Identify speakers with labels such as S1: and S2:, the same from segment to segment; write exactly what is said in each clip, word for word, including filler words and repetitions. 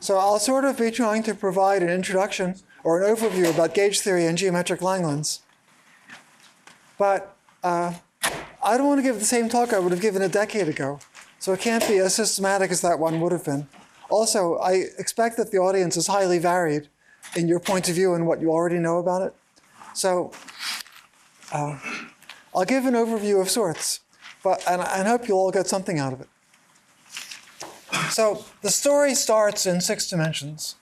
S1: So I'll sort of be trying to provide an introduction or an overview about gauge theory and geometric Langlands. But uh, I don't want to give the same talk I would have given a decade ago. So it can't be as systematic as that one would have been. Also, I expect that the audience is highly varied in your point of view and what you already know about it. So uh, I'll give an overview of sorts, but and I hope you'll all get something out of it. So the story starts in six dimensions.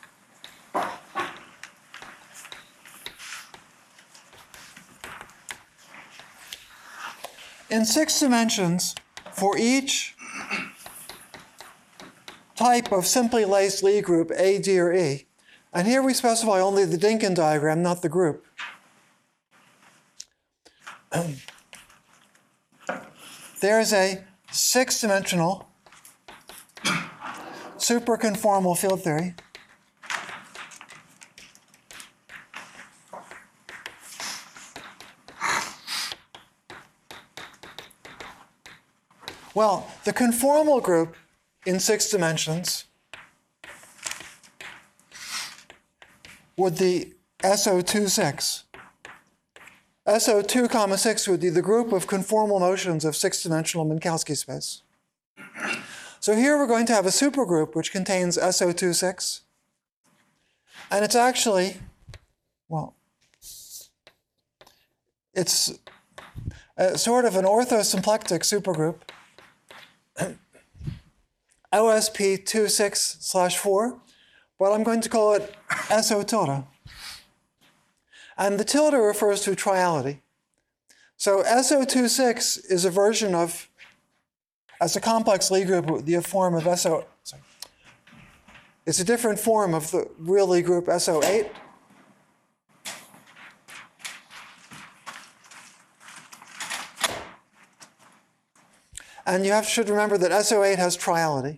S1: In six dimensions, for each type of simply laced Lie group A, D, or E, and here we specify only the Dynkin diagram, not the group. There's a six-dimensional superconformal field theory Well, the conformal group in six dimensions would be S O two six. S O two comma six would be the group of conformal motions of six-dimensional Minkowski space. So here we're going to have a supergroup which contains S O two six. And it's actually, well, it's a sort of an orthosymplectic supergroup. O S P two six slash four, but I'm going to call it S O tilde. And the tilde refers to triality. So S O two six is a version of, as a complex Lie group, the form of S O, sorry. It's a different form of the real Lie group S O eight. And you have, should remember that S O eight has triality.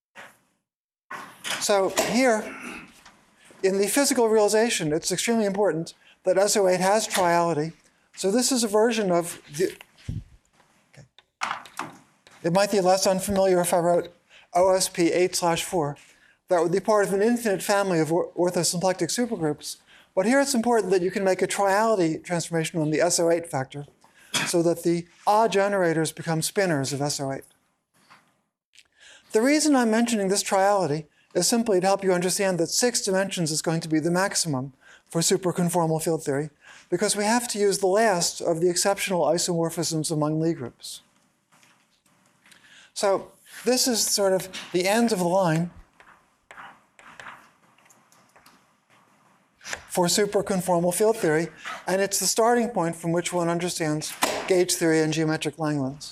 S1: So here, in the physical realization, it's extremely important that S O eight has triality. So this is a version of the, okay. It might be less unfamiliar if I wrote O S P eight slash four. That would be part of an infinite family of orthosymplectic supergroups. But here it's important that you can make a triality transformation on the S O eight factor, so that the A generators become spinors of S O eight. The reason I'm mentioning this triality is simply to help you understand that six dimensions is going to be the maximum for superconformal field theory, because we have to use the last of the exceptional isomorphisms among Lie groups. So this is sort of the end of the line for superconformal field theory, and it's the starting point from which one understands gauge theory and geometric Langlands.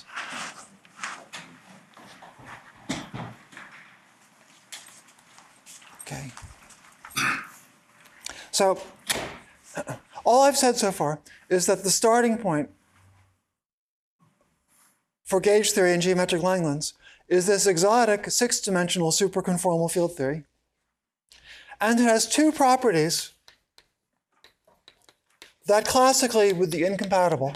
S1: Okay. So all I've said so far is that the starting point for gauge theory and geometric Langlands is this exotic six-dimensional superconformal field theory. And it has two properties that classically would be incompatible.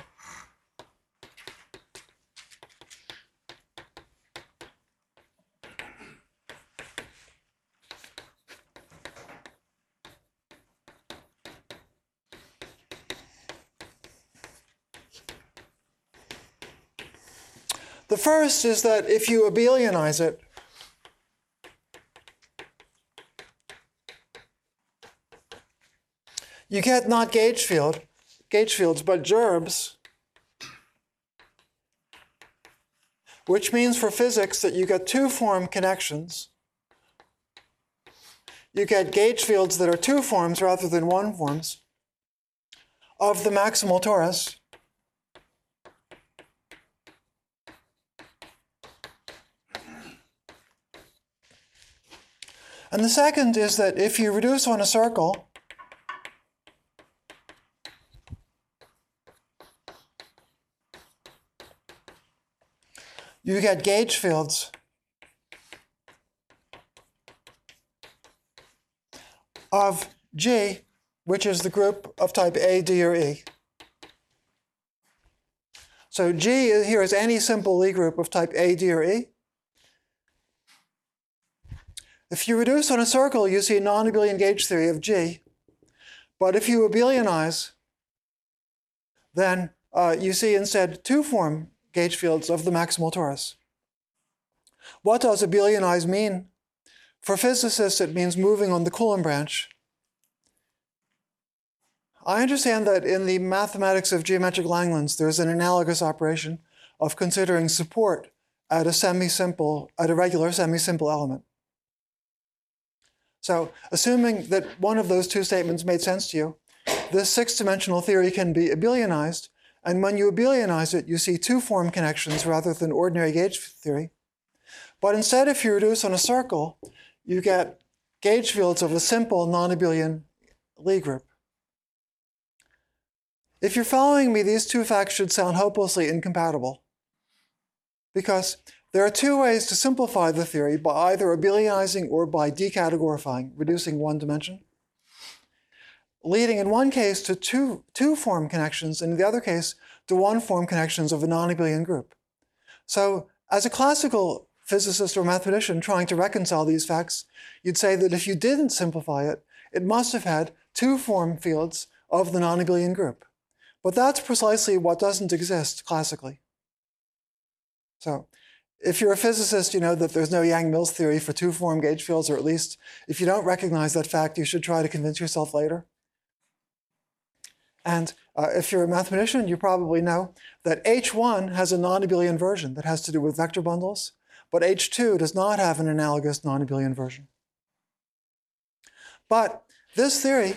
S1: The first is that if you abelianize it, you get not gauge field, gauge fields, but gerbs, which means for physics that you get two-form connections. You get gauge fields that are two forms rather than one forms of the maximal torus. And the second is that if you reduce on a circle, you get gauge fields of G, which is the group of type A, D, or E. So G here is any simple Lie group of type A, D, or E. If you reduce on a circle, you see a non-abelian gauge theory of G. But if you abelianize, then uh, you see instead two-form gauge fields of the maximal torus. What does abelianize mean? For physicists, it means moving on the Coulomb branch. I understand that in the mathematics of geometric Langlands, there's an analogous operation of considering support at a semi-simple, at a regular semi-simple element. So, assuming that one of those two statements made sense to you, this six-dimensional theory can be abelianized, and when you abelianize it, you see two-form connections rather than ordinary gauge theory. But instead, if you reduce on a circle, you get gauge fields of a simple non-abelian Lie group. If you're following me, these two facts should sound hopelessly incompatible, because there are two ways to simplify the theory, by either abelianizing or by decategorifying, reducing one dimension, leading in one case to two, two-form connections, and in the other case to one-form connections of a non-abelian group. So as a classical physicist or mathematician trying to reconcile these facts, you'd say that if you didn't simplify it, it must have had two-form fields of the non-abelian group. But that's precisely what doesn't exist classically. So if you're a physicist, you know that there's no Yang-Mills theory for two-form gauge fields, or at least if you don't recognize that fact, you should try to convince yourself later. And uh, if you're a mathematician, you probably know that H one has a non-abelian version that has to do with vector bundles, but H two does not have an analogous non-abelian version. But this theory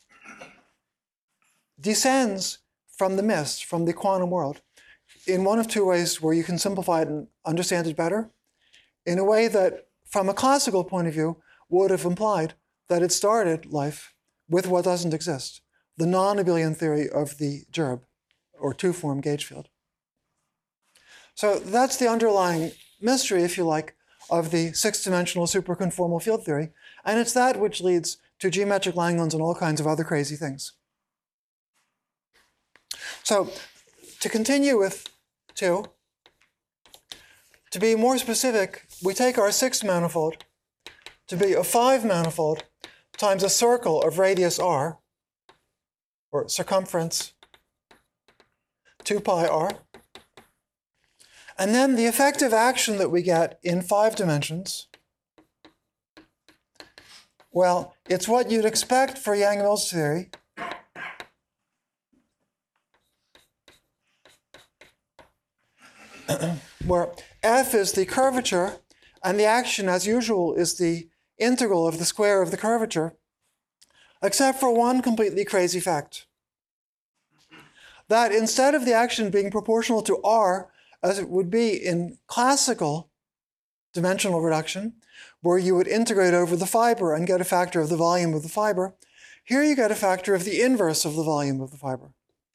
S1: descends from the mist, from the quantum world, in one of two ways where you can simplify it and understand it better, in a way that, from a classical point of view, would have implied that it started life with what doesn't exist, the non-abelian theory of the gerb, or two-form gauge field. So that's the underlying mystery, if you like, of the six-dimensional superconformal field theory, and it's that which leads to geometric Langlands and all kinds of other crazy things. So to continue with two, to be more specific, we take our six manifold to be a five manifold times a circle of radius r, or circumference two pi r. And then the effective action that we get in five dimensions, well, it's what you'd expect for Yang-Mills theory. Where f is the curvature, and the action, as usual, is the integral of the square of the curvature, except for one completely crazy fact. That instead of the action being proportional to r, as it would be in classical dimensional reduction, where you would integrate over the fiber and get a factor of the volume of the fiber, here you get a factor of the inverse of the volume of the fiber.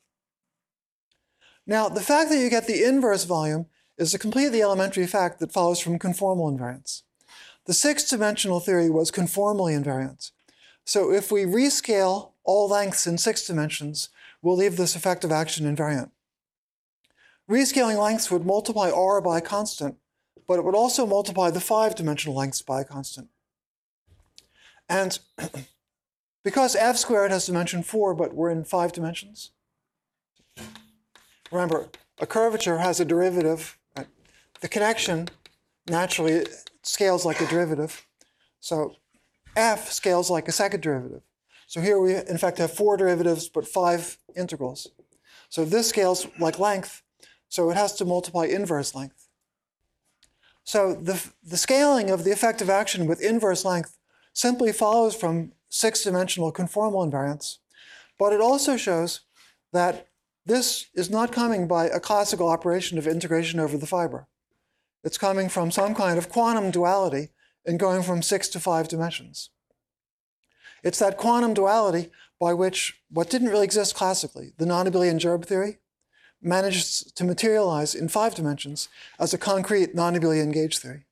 S1: Now, the fact that you get the inverse volume is a completely elementary fact that follows from conformal invariance. The six-dimensional theory was conformally invariant. So if we rescale all lengths in six dimensions, we'll leave this effective action invariant. Rescaling lengths would multiply r by a constant, but it would also multiply the five-dimensional lengths by a constant. And because f squared has dimension four, but we're in five dimensions, remember, a curvature has a derivative. Right? The connection naturally scales like a derivative. So f scales like a second derivative. So here we, in fact, have four derivatives, but five integrals. So this scales like length, so it has to multiply inverse length. So the, the scaling of the effective action with inverse length simply follows from six-dimensional conformal invariance, but it also shows that this is not coming by a classical operation of integration over the fiber. It's coming from some kind of quantum duality in going from six to five dimensions. It's that quantum duality by which what didn't really exist classically, the non-abelian gerb theory, manages to materialize in five dimensions as a concrete non-abelian gauge theory.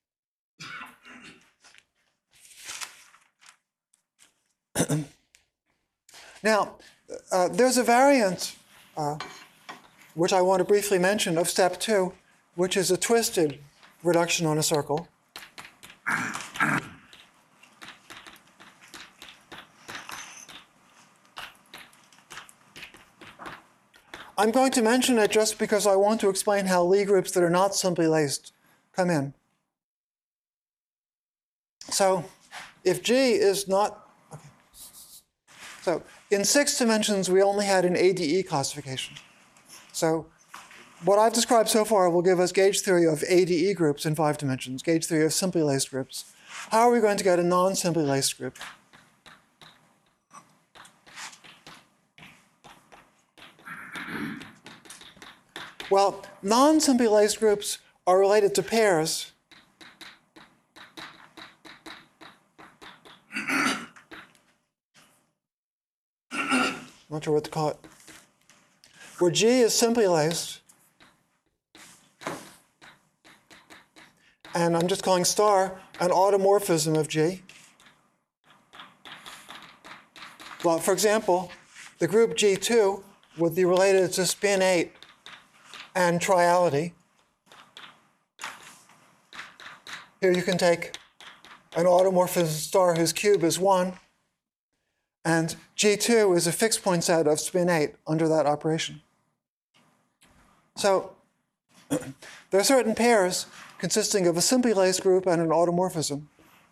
S1: Now, uh, there's a variant Uh, which I want to briefly mention, of step two, which is a twisted reduction on a circle. I'm going to mention it just because I want to explain how Lie groups that are not simply laced come in. So if G is not, okay. So in six dimensions, we only had an A D E classification. So what I've described so far will give us gauge theory of A D E groups in five dimensions, gauge theory of simply laced groups. How are we going to get a non-simply laced group? Well, non-simply laced groups are related to pairs I'm not sure what to call it, where G is simply laced, and I'm just calling star an automorphism of G. Well, for example, the group G two would be related to spin eight and triality. Here you can take an automorphism star whose cube is one, and G two is a fixed point set of spin eight under that operation. So there are certain pairs consisting of a simply laced group and an automorphism.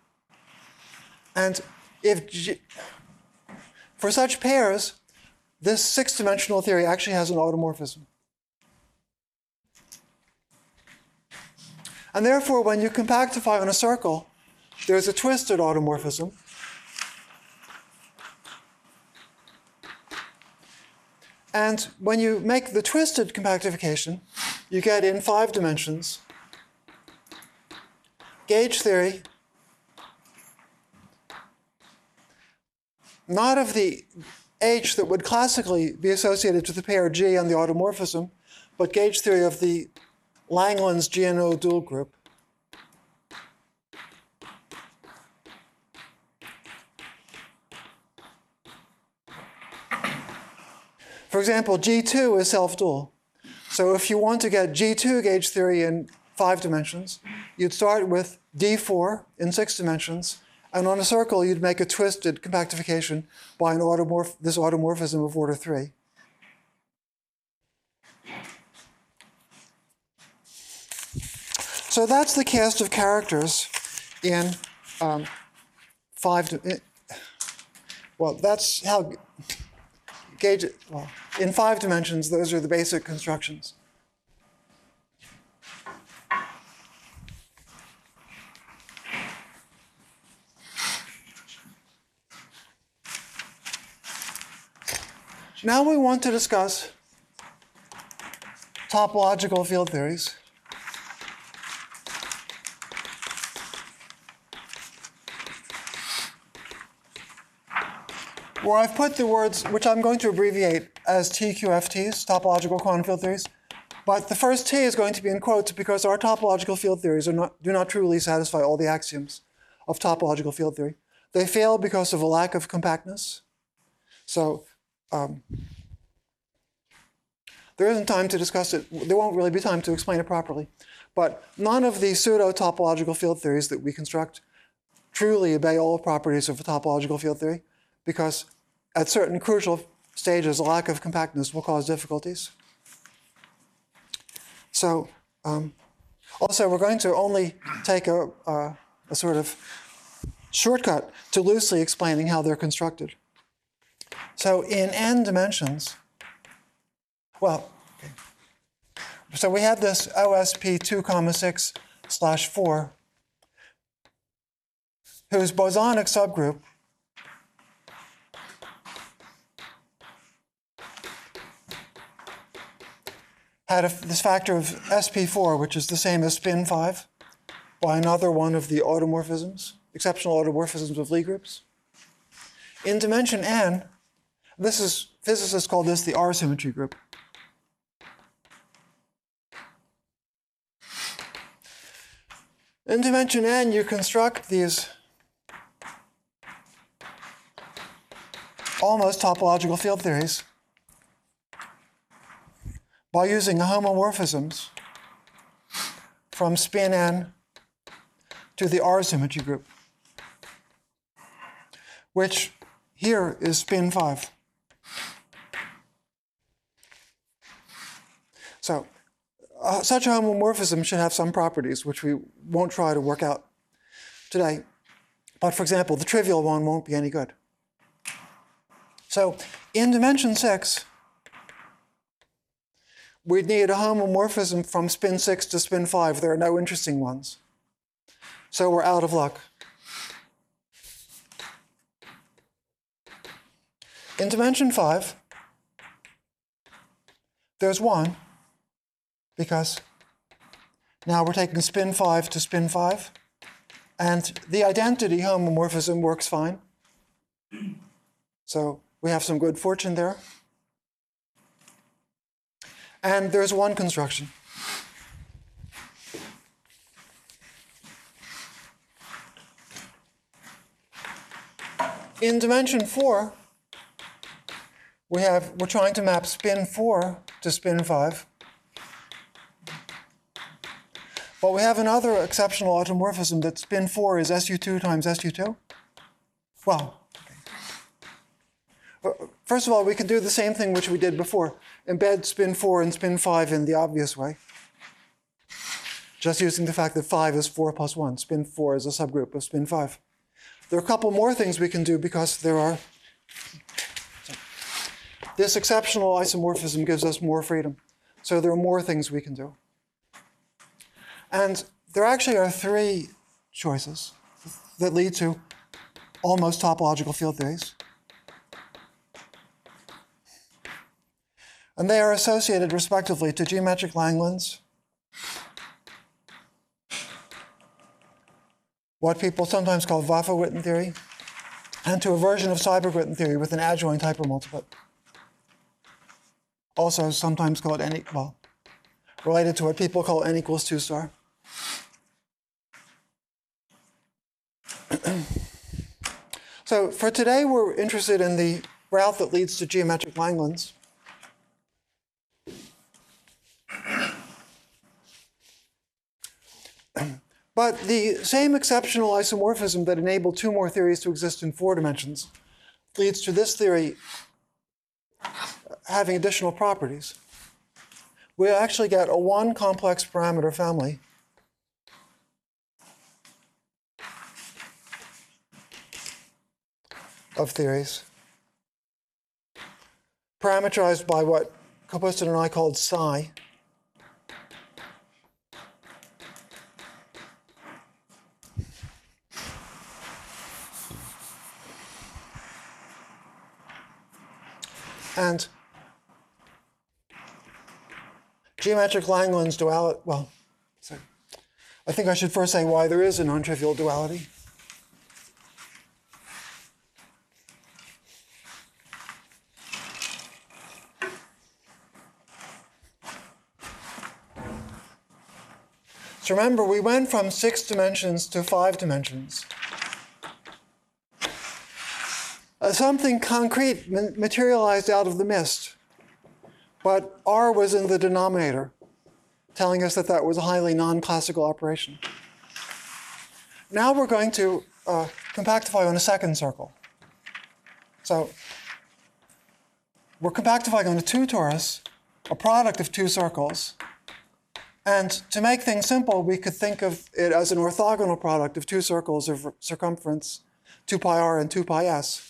S1: And if G, for such pairs, this six-dimensional theory actually has an automorphism. And therefore, when you compactify on a circle, there's a twisted automorphism. And when you make the twisted compactification, you get in five dimensions gauge theory, not of the H that would classically be associated to the pair G and the automorphism, but gauge theory of the Langland's G N O dual group. For example, G two is self-dual. So if you want to get G two gauge theory in five dimensions, you'd start with D four in six dimensions, and on a circle you'd make a twisted compactification by an automorph this automorphism of order three. So that's the cast of characters in um, five. Well, that's how gauge. Well, in five dimensions, those are the basic constructions. Now we want to discuss topological field theories. Where I've put the words, which I'm going to abbreviate as T Q F Ts, topological quantum field theories. But the first T is going to be in quotes because our topological field theories are not, do not truly satisfy all the axioms of topological field theory. They fail because of a lack of compactness. So um, there isn't time to discuss it. There won't really be time to explain it properly. But none of the pseudo-topological field theories that we construct truly obey all properties of a topological field theory, because at certain crucial stages, a lack of compactness will cause difficulties. So um, also, we're going to only take a, a, a sort of shortcut to loosely explaining how they're constructed. So in n dimensions, well, okay. So we have this O S P two comma six slash four, whose bosonic subgroup had a, this factor of S P four, which is the same as spin five, by another one of the automorphisms, exceptional automorphisms of Lie groups. In dimension n, this is, physicists call this the R symmetry group. In dimension n, you construct these almost topological field theories by using homomorphisms from spin n to the R symmetry group, which here is spin five. So uh, such a homomorphism should have some properties, which we won't try to work out today. But for example, the trivial one won't be any good. So in dimension six, we'd need a homomorphism from spin six to spin five. There are no interesting ones. So we're out of luck. In dimension five, there's one, because now we're taking spin five to spin five, and the identity homomorphism works fine. So we have some good fortune there. And there's one construction. In dimension four, we have, we're trying to map spin four to spin five. But we have another exceptional automorphism that spin four is S U two times S U two. Well, okay. First of all, we can do the same thing which we did before. Embed spin four and spin five in the obvious way. Just using the fact that five is four plus one. Spin four is a subgroup of spin five. There are a couple more things we can do because there are... This exceptional isomorphism gives us more freedom. So there are more things we can do. And there actually are three choices that lead to almost topological field theories. And they are associated respectively to geometric Langlands, what people sometimes call Vafa-Witten theory, and to a version of Seiberg-Witten theory with an adjoint hypermultiplet. Also sometimes called n, well, related to what people call n equals two star. So for today, we're interested in the route that leads to geometric Langlands. But the same exceptional isomorphism that enabled two more theories to exist in four dimensions leads to this theory having additional properties. We actually get a one complex parameter family of theories parameterized by what Kapustin and I called psi. And geometric Langlands duality, well, sorry. I think I should first say why there is a non-trivial duality. So remember, we went from six dimensions to five dimensions. Uh, something concrete materialized out of the mist, but R was in the denominator, telling us that that was a highly non-classical operation. Now we're going to uh, compactify on a second circle. So we're compactifying on a two torus, a product of two circles. And to make things simple, we could think of it as an orthogonal product of two circles of circumference two pi r and two pi s.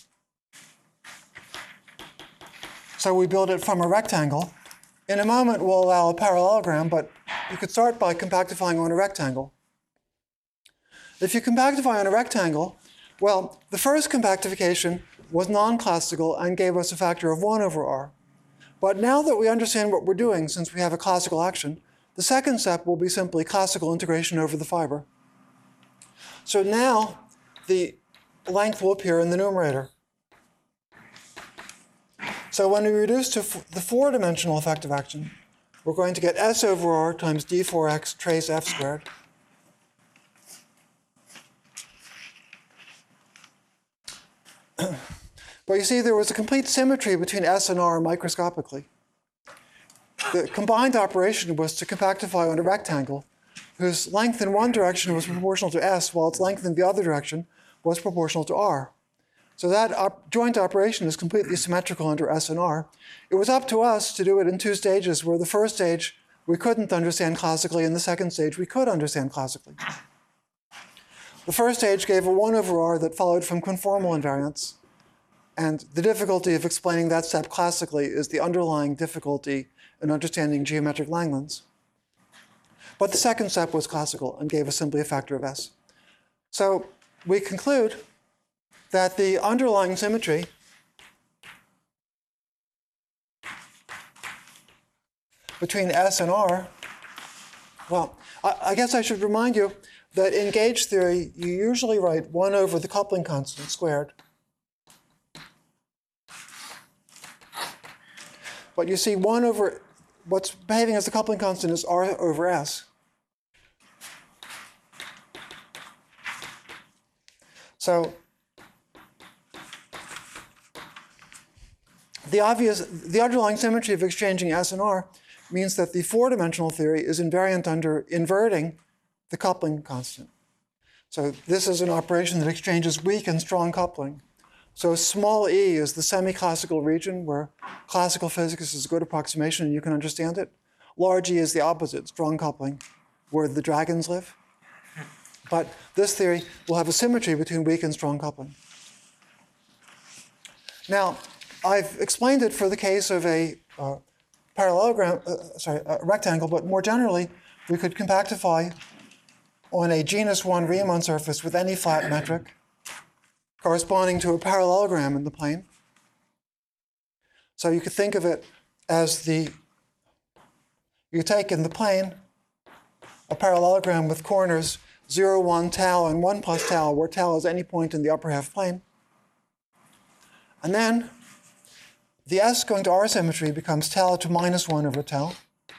S1: So we build it from a rectangle. In a moment, we'll allow a parallelogram, but you could start by compactifying on a rectangle. If you compactify on a rectangle, well, the first compactification was non-classical and gave us a factor of one over r. But now that we understand what we're doing, since we have a classical action, the second step will be simply classical integration over the fiber. So now the length will appear in the numerator. So when we reduce to the four-dimensional effective action, we're going to get S over R times d four x trace f squared. But you see, there was a complete symmetry between S and R microscopically. The combined operation was to compactify on a rectangle whose length in one direction was proportional to S, while its length in the other direction was proportional to R. So that op joint operation is completely symmetrical under S and R. It was up to us to do it in two stages, where the first stage we couldn't understand classically. In the second stage, we could understand classically. The first stage gave a one over R that followed from conformal invariance. And the difficulty of explaining that step classically is the underlying difficulty in understanding geometric Langlands. But the second step was classical and gave us simply a factor of S. So we conclude that the underlying symmetry between S and R, well, I, I guess I should remind you that in gauge theory, you usually write one over the coupling constant squared. But you see, one over, what's behaving as the coupling constant is R over S. So the obvious, the underlying symmetry of exchanging S and R means that the four-dimensional theory is invariant under inverting the coupling constant. So this is an operation that exchanges weak and strong coupling. So small e is the semi-classical region where classical physics is a good approximation and you can understand it. Large E is the opposite, strong coupling, where the dragons live. But this theory will have a symmetry between weak and strong coupling. Now, I've explained it for the case of a uh, parallelogram, uh, sorry, a rectangle, but more generally, we could compactify on a genus one Riemann surface with any flat metric corresponding to a parallelogram in the plane. So you could think of it as the, you take in the plane a parallelogram with corners zero, one, tau, and one plus tau, where tau is any point in the upper half plane. And then the S going to R symmetry becomes tau to minus one over tau.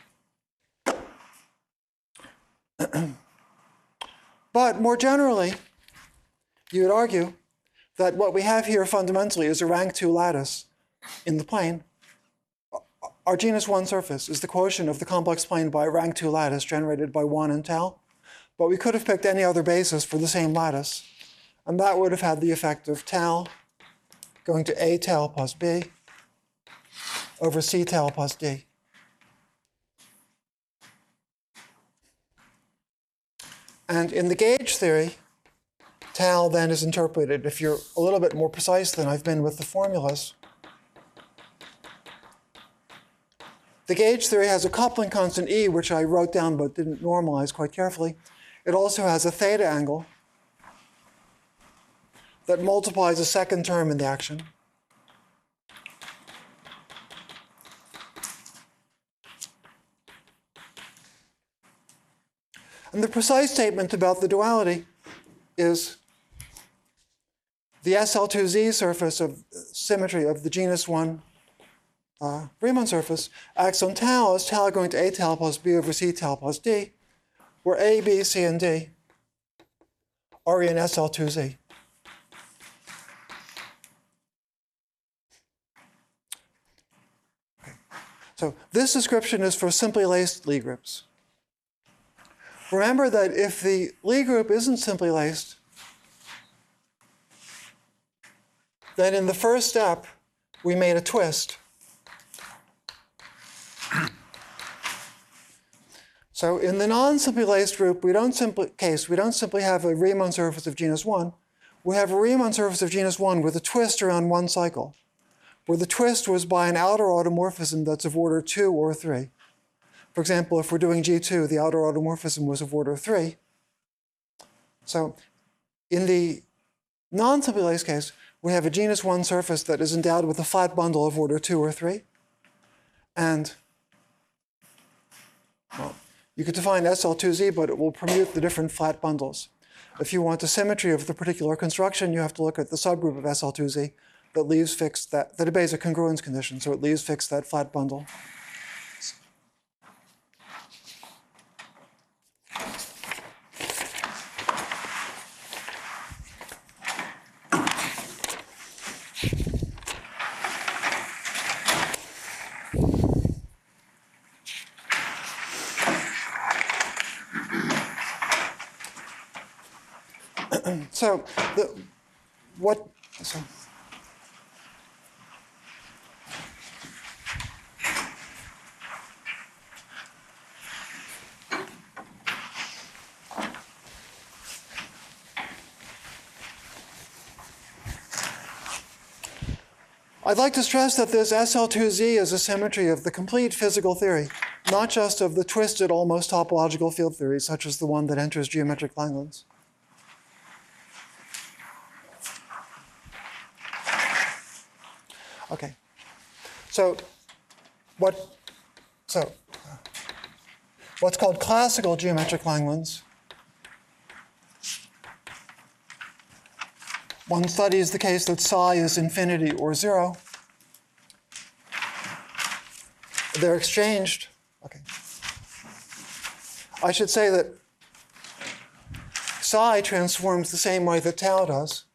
S1: But more generally, you would argue that what we have here fundamentally is a rank two lattice in the plane. Our genus one surface is the quotient of the complex plane by a rank two lattice generated by one and tau. But we could have picked any other basis for the same lattice. And that would have had the effect of tau going to A tau plus B over C tau plus D. And in the gauge theory, tau then is interpreted, if you're a little bit more precise than I've been with the formulas. The gauge theory has a coupling constant E, which I wrote down but didn't normalize quite carefully. It also has a theta angle that multiplies a second term in the action. And the precise statement about the duality is the S L two Z surface of symmetry of the genus one uh, Riemann surface acts on tau as tau going to A tau plus B over C tau plus D, where A, B, C, and D are in S L two Z. Okay. So this description is for simply laced Lie groups. Remember that if the Lie group isn't simply laced, then in the first step, we made a twist. So in the non-simply laced group, we don't simply case, we don't simply have a Riemann surface of genus one. We have a Riemann surface of genus one with a twist around one cycle, where the twist was by an outer automorphism that's of order two or three. For example, if we're doing G two, the outer automorphism was of order three. So in the non-simply laced case, we have a genus one surface that is endowed with a flat bundle of order two or three. And well, you could define S L two Z, but it will permute the different flat bundles. If you want a symmetry of the particular construction, you have to look at the subgroup of S L two Z that leaves fixed that, that obeys a congruence condition, so it leaves fixed that flat bundle. So, the, what, so, I'd like to stress that this S L two Z is a symmetry of the complete physical theory, not just of the twisted, almost topological field theories, such as the one that enters geometric Langlands. Okay. So what, so what's called classical geometric Langlands, one studies the case that psi is infinity or zero. They're exchanged. Okay. I should say that psi transforms the same way that tau does.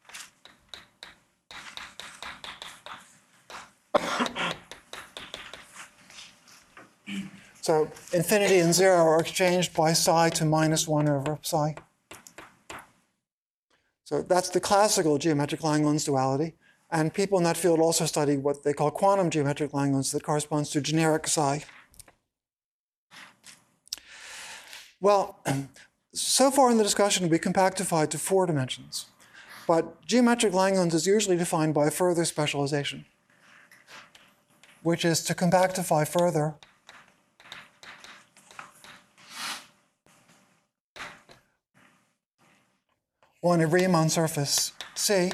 S1: So infinity and zero are exchanged by psi to minus one over psi. So that's the classical geometric Langlands duality. And people in that field also study what they call quantum geometric Langlands that corresponds to generic psi. Well, so far in the discussion, we compactified to four dimensions. But geometric Langlands is usually defined by further specialization, which is to compactify further on a Riemann surface C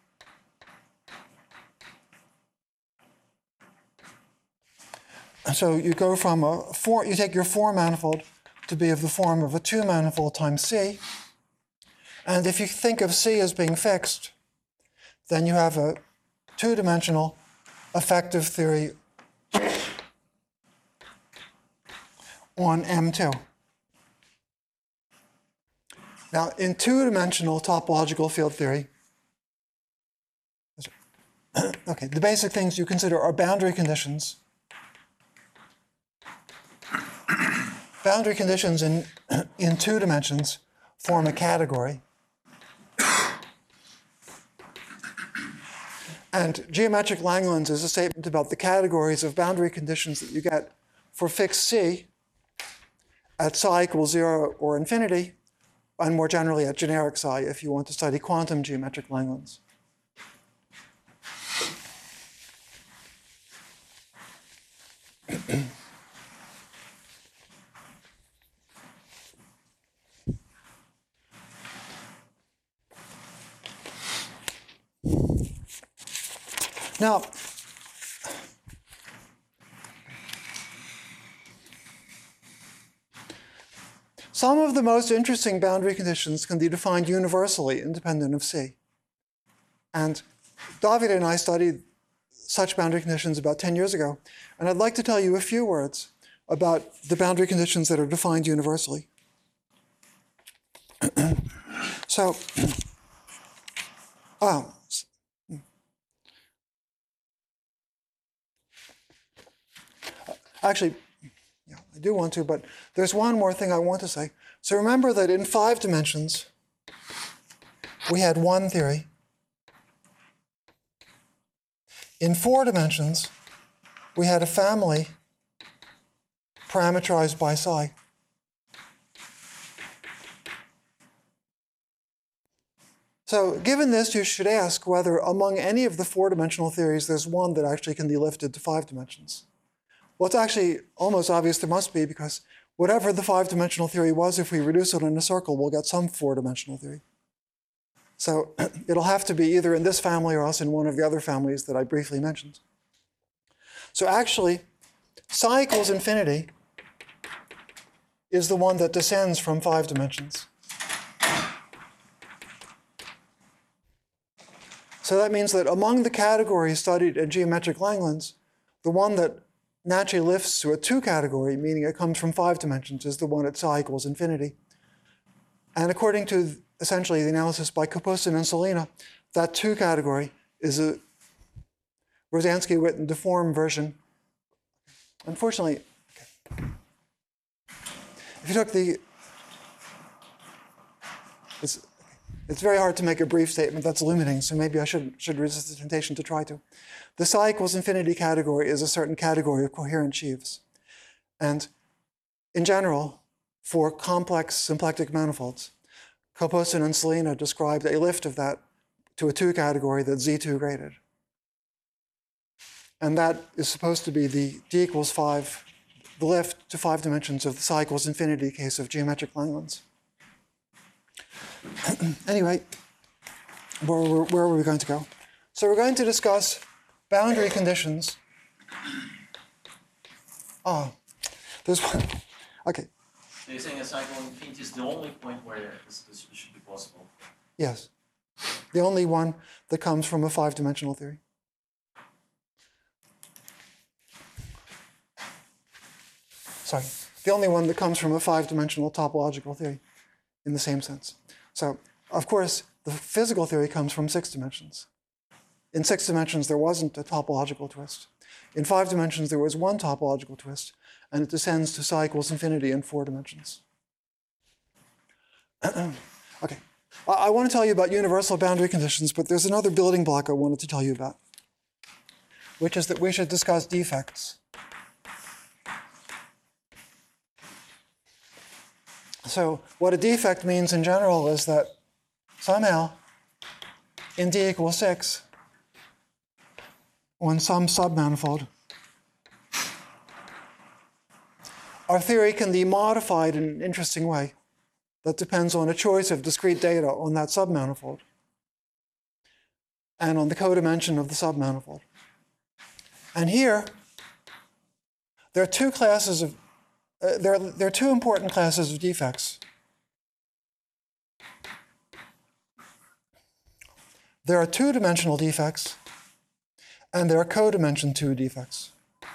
S1: so you go from a four, you take your four manifold to be of the form of a two manifold times C. And if you think of C as being fixed, then you have a two-dimensional effective theory on M two. Now, in two-dimensional topological field theory, okay, the basic things you consider are boundary conditions. Boundary conditions in, in two dimensions form a category. And geometric Langlands is a statement about the categories of boundary conditions that you get for fixed C at psi equals zero or infinity, and more generally at generic psi if you want to study quantum geometric Langlands. Now, some of the most interesting boundary conditions can be defined universally independent of C. And David and I studied such boundary conditions about ten years ago. And I'd like to tell you a few words about the boundary conditions that are defined universally. So, oh, actually, yeah, I do want to, but there's one more thing I want to say. So remember that in five dimensions, we had one theory. In four dimensions, we had a family parameterized by psi. So given this, you should ask whether among any of the four-dimensional theories, there's one that actually can be lifted to five dimensions. Well, it's actually almost obvious there must be, because whatever the five-dimensional theory was, if we reduce it in a circle, we'll get some four-dimensional theory. So it'll have to be either in this family or else in one of the other families that I briefly mentioned. So actually, psi equals infinity is the one that descends from five dimensions. So that means that among the categories studied in geometric Langlands, the one that naturally lifts to a two category, meaning it comes from five dimensions, is the one at psi equals infinity. And according to essentially the analysis by Kapustin and Selina, that two category is a Rosansky-Witten deformed version. Unfortunately, okay. If you took the, it's, it's very hard to make a brief statement that's limiting, so maybe I should, should resist the temptation to try to. The psi equals infinity category is a certain category of coherent sheaves. And in general, for complex symplectic manifolds, Kapustin and Selina described a lift of that to a two category that's Z two graded. And that is supposed to be the d equals five, the lift to five dimensions of the psi equals infinity case of geometric Langlands. Anyway, where, where, where were we going to go? So we're going to discuss boundary conditions. Oh, there's one. Okay.
S2: So you're saying a cycle infinity is the only point where this, this should be possible?
S1: Yes. The only one that comes from a five-dimensional theory. Sorry. The only one that comes from a five-dimensional topological theory in the same sense. So, of course, the physical theory comes from six dimensions. In six dimensions, there wasn't a topological twist. In five dimensions, there was one topological twist, and it descends to psi equals infinity in four dimensions. Okay. I, I want to tell you about universal boundary conditions, but there's another building block I wanted to tell you about, which is that we should discuss defects. So what a defect means in general is that somehow in D equals six, on some submanifold, our theory can be modified in an interesting way that depends on a choice of discrete data on that submanifold and on the codimension of the submanifold. And here, there are two classes of Uh, there, are, there are two important classes of defects. There are two-dimensional defects, and there are codimension two defects.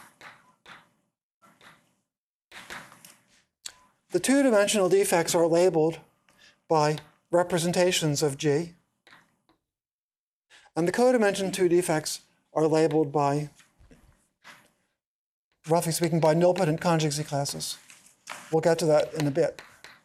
S1: The two-dimensional defects are labeled by representations of G, and the codimension two defects are labeled by, roughly speaking, by nilpotent conjugacy classes. We'll get to that in a bit.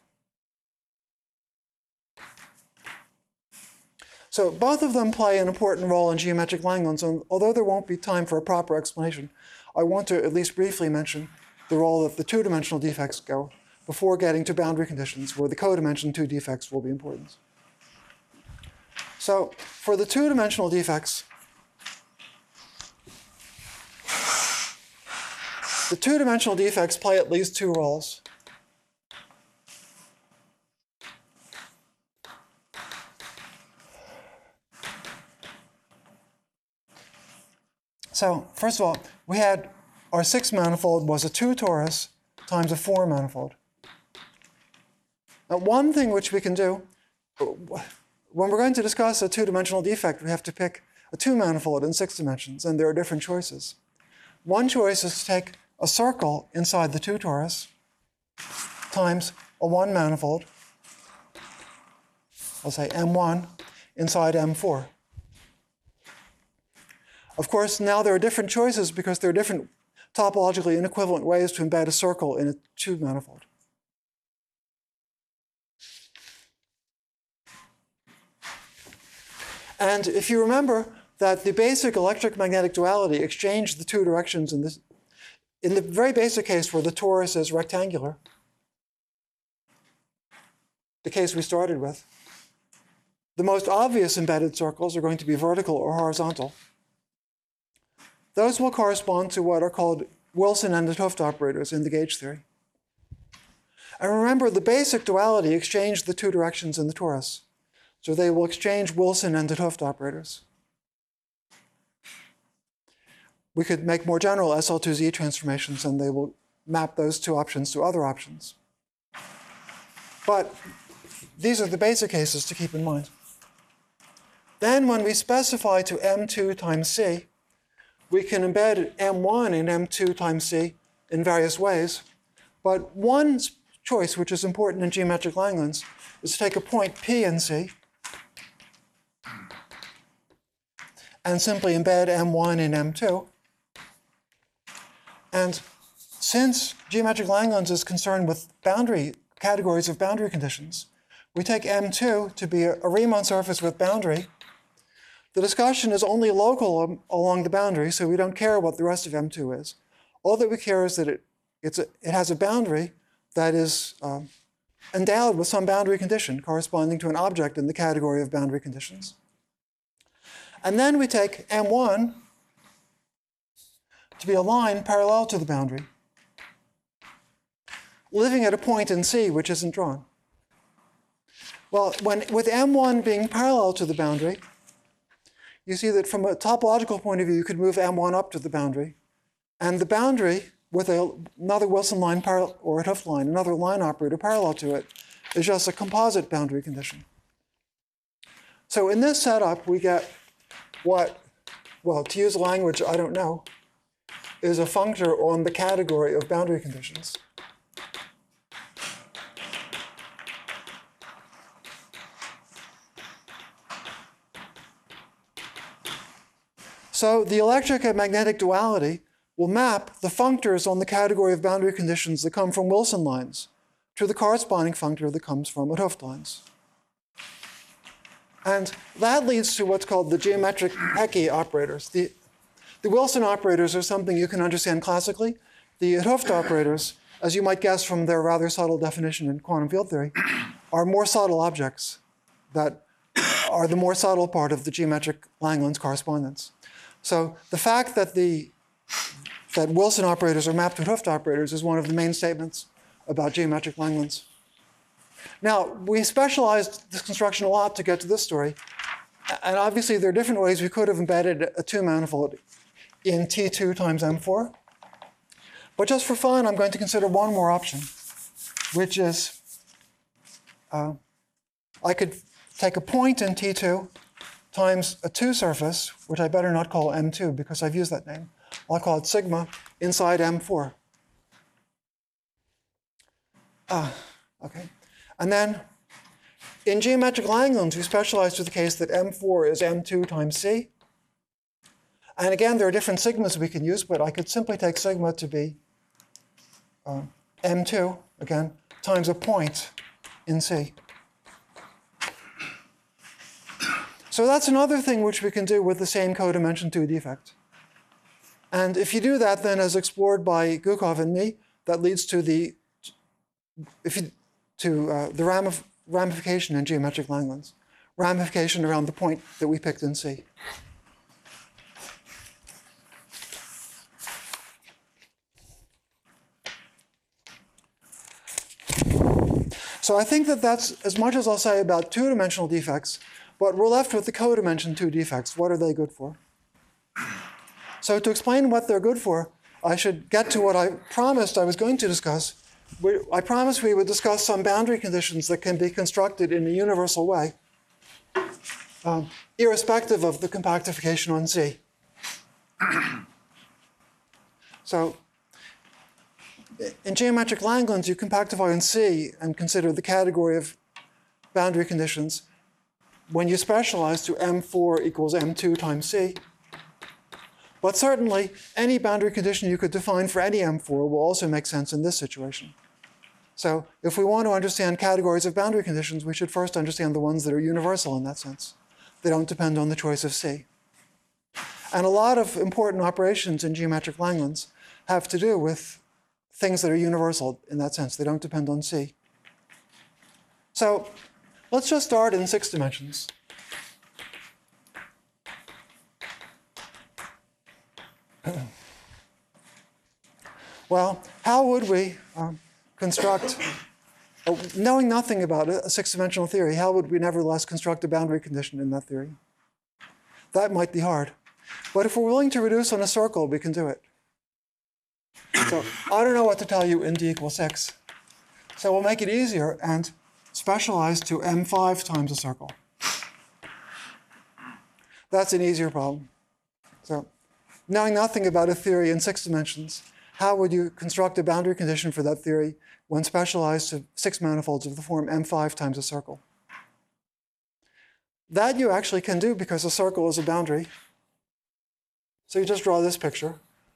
S1: So both of them play an important role in geometric Langlands, and although there won't be time for a proper explanation, I want to at least briefly mention the role that the two-dimensional defects go before getting to boundary conditions, where the codimension two defects will be important. So for the two-dimensional defects, the two-dimensional defects play at least two roles. So first of all, we had our six manifold was a two torus times a four manifold. Now one thing which we can do, when we're going to discuss a two-dimensional defect, we have to pick a two manifold in six dimensions, and there are different choices. One choice is to take a circle inside the two torus times a one manifold, I'll say M one, inside M four. Of course, now there are different choices because there are different topologically inequivalent ways to embed a circle in a two manifold. And if you remember that the basic electric magnetic duality exchanged the two directions in this, in the very basic case where the torus is rectangular, the case we started with, the most obvious embedded circles are going to be vertical or horizontal. Those will correspond to what are called Wilson and 't Hooft operators in the gauge theory. And remember, the basic duality exchanged the two directions in the torus. So they will exchange Wilson and 't Hooft operators. We could make more general S L two Z transformations, and they will map those two options to other options. But these are the basic cases to keep in mind. Then when we specify to M two times C, we can embed M one in M two times C in various ways. But one choice, which is important in geometric Langlands, is to take a point P in C and simply embed M one in M two. And since geometric Langlands is concerned with boundary categories of boundary conditions, we take M two to be a Riemann surface with boundary. The discussion is only local along the boundary, so we don't care what the rest of M two is. All that we care is that it, it's a, it has a boundary that is um, endowed with some boundary condition corresponding to an object in the category of boundary conditions. And then we take M one to be a line parallel to the boundary, living at a point in C which isn't drawn. Well, when, with M one being parallel to the boundary, you see that from a topological point of view, you could move M one up to the boundary. And the boundary, with a, another Wilson line parallel, or a 't Hooft line, another line operator parallel to it, is just a composite boundary condition. So in this setup, we get what, well, to use language I don't know, is a functor on the category of boundary conditions. So the electric and magnetic duality will map the functors on the category of boundary conditions that come from Wilson lines to the corresponding functor that comes from 't Hooft lines. And that leads to what's called the geometric Peccei operators. The, the Wilson operators are something you can understand classically. The 't Hooft operators, as you might guess from their rather subtle definition in quantum field theory, are more subtle objects that are the more subtle part of the geometric Langlands correspondence. So the fact that the that Wilson operators are mapped to 't Hooft operators is one of the main statements about geometric Langlands. Now, we specialized this construction a lot to get to this story. And obviously, there are different ways we could have embedded a two-manifold in T two times M four. But just for fun, I'm going to consider one more option, which is uh, I could take a point in T two times a two surface, which I better not call M two because I've used that name. I'll call it sigma inside M four. Uh, okay. And then in geometric Langlands, we specialize to the case that M four is M two times C. And again, there are different sigmas we can use, but I could simply take sigma to be uh, M two, again, times a point in C. So that's another thing which we can do with the same codimension two defect. And if you do that, then as explored by Gukov and me, that leads to the, if you, to uh, the ramif ramification in geometric Langlands, ramification around the point that we picked in C. So I think that that's as much as I'll say about two-dimensional defects, but we're left with the codimension two defects. What are they good for? So to explain what they're good for, I should get to what I promised I was going to discuss. We, I promised we would discuss some boundary conditions that can be constructed in a universal way, um, irrespective of the compactification on C. So in geometric Langlands, you compactify on C and consider the category of boundary conditions when you specialize to M four equals M two times C. But certainly, any boundary condition you could define for any M four will also make sense in this situation. So if we want to understand categories of boundary conditions, we should first understand the ones that are universal in that sense. They don't depend on the choice of C. And a lot of important operations in geometric Langlands have to do with things that are universal in that sense. They don't depend on C. So let's just start in six dimensions. Well, how would we um, construct, uh, knowing nothing about a, a six-dimensional theory, how would we nevertheless construct a boundary condition in that theory? That might be hard. But if we're willing to reduce on a circle, we can do it. So I don't know what to tell you in D equals six. So we'll make it easier and specialize to M five times a circle. That's an easier problem. So knowing nothing about a theory in six dimensions, how would you construct a boundary condition for that theory when specialized to six manifolds of the form M five times a circle? That you actually can do because a circle is a boundary. So you just draw this picture.